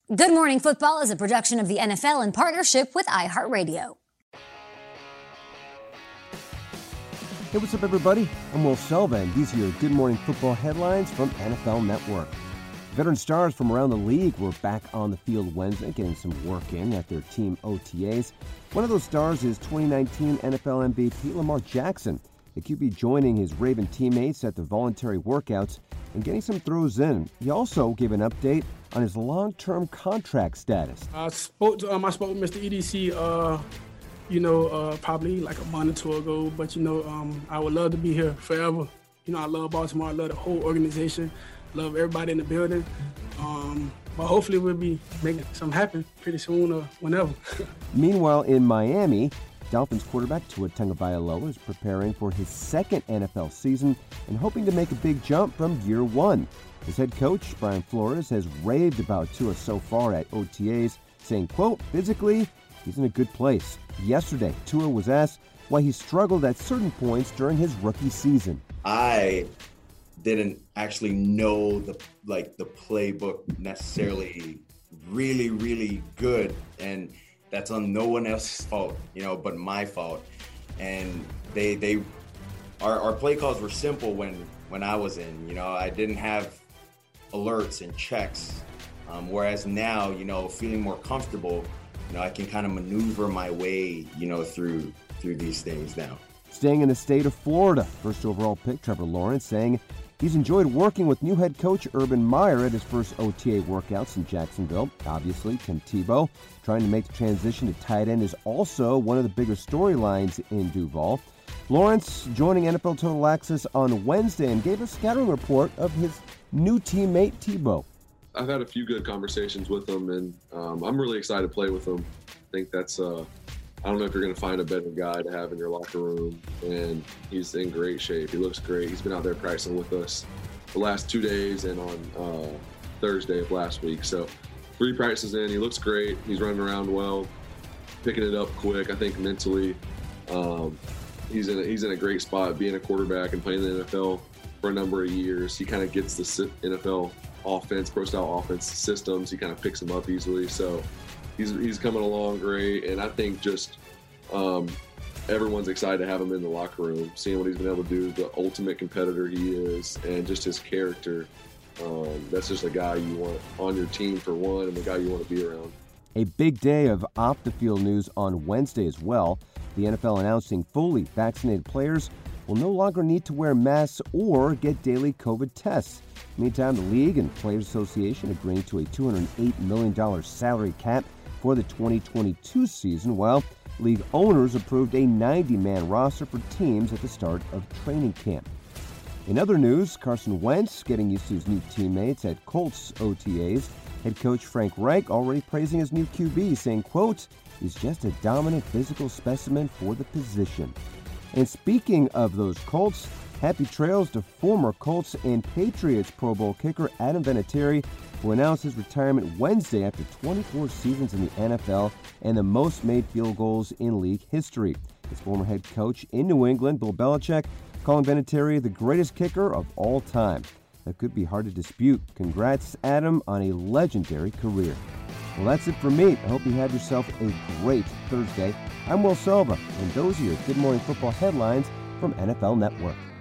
Good Morning Football is a production of the NFL in partnership with iHeartRadio. Hey, what's up, everybody? I'm Will Selva, and these are your Good Morning Football headlines from NFL Network. Veteran stars from around the league were back on the field Wednesday, getting some work in at their team OTAs. One of those stars is 2019 NFL MVP Lamar Jackson, the QB joining his Raven teammates at the voluntary workouts and getting some throws in. He also gave an update on his long-term contract status. I spoke with Mr. EDC, probably like a month or two ago. But I would love to be here forever. I love Baltimore. I love the whole organization. Love everybody in the building. But hopefully we'll be making something happen pretty soon or whenever. Meanwhile, in Miami, Dolphins quarterback Tua Tagovailoa is preparing for his second NFL season and hoping to make a big jump from year one. His head coach, Brian Flores, has raved about Tua so far at OTAs, saying, quote, physically, he's in a good place. Yesterday, Tua was asked why he struggled at certain points during his rookie season. I didn't actually know the playbook necessarily really, really good. And that's on no one else's fault, but my fault. And our play calls were simple when I was in. I didn't have alerts and checks. Whereas now, feeling more comfortable, I can kind of maneuver my way, through these things now. Staying in the state of Florida, first overall pick Trevor Lawrence saying he's enjoyed working with new head coach Urban Meyer at his first OTA workouts in Jacksonville. Obviously, Tim Tebow trying to make the transition to tight end is also one of the bigger storylines in Duval. Lawrence joining NFL Total Access on Wednesday and gave a scouting report of his new teammate Tebow. I've had a few good conversations with him, and I'm really excited to play with him. I think that's I don't know if you're going to find a better guy to have in your locker room, and he's in great shape. He looks great. He's been out there practicing with us the last 2 days and on Thursday of last week. So 3 practices in, he looks great. He's running around well, picking it up quick. I think mentally he's in a great spot being a quarterback and playing in the NFL for a number of years. He kind of gets the NFL offense, pro-style offense systems. He kind of picks them up easily. So he's coming along great, and I think just everyone's excited to have him in the locker room, seeing what he's been able to do, the ultimate competitor he is, and just his character. That's just a guy you want on your team for one, and the guy you want to be around. A big day of off-the-field news on Wednesday as well. The NFL announcing fully vaccinated players will no longer need to wear masks or get daily COVID tests. Meantime, the League and Players Association agreeing to a $208 million salary cap for the 2022 season, while league owners approved a 90-man roster for teams at the start of training camp. In other news, Carson Wentz getting used to his new teammates at Colts OTAs. Head coach Frank Reich already praising his new QB, saying, quote, he's just a dominant physical specimen for the position. And speaking of those Colts, happy trails to former Colts and Patriots Pro Bowl kicker Adam Vinatieri, who announced his retirement Wednesday after 24 seasons in the NFL and the most made field goals in league history. His former head coach in New England, Bill Belichick, calling Vinatieri the greatest kicker of all time. That could be hard to dispute. Congrats, Adam, on a legendary career. Well, that's it for me. I hope you had yourself a great Thursday. I'm Will Selva, and those are your Good Morning Football headlines from NFL Network.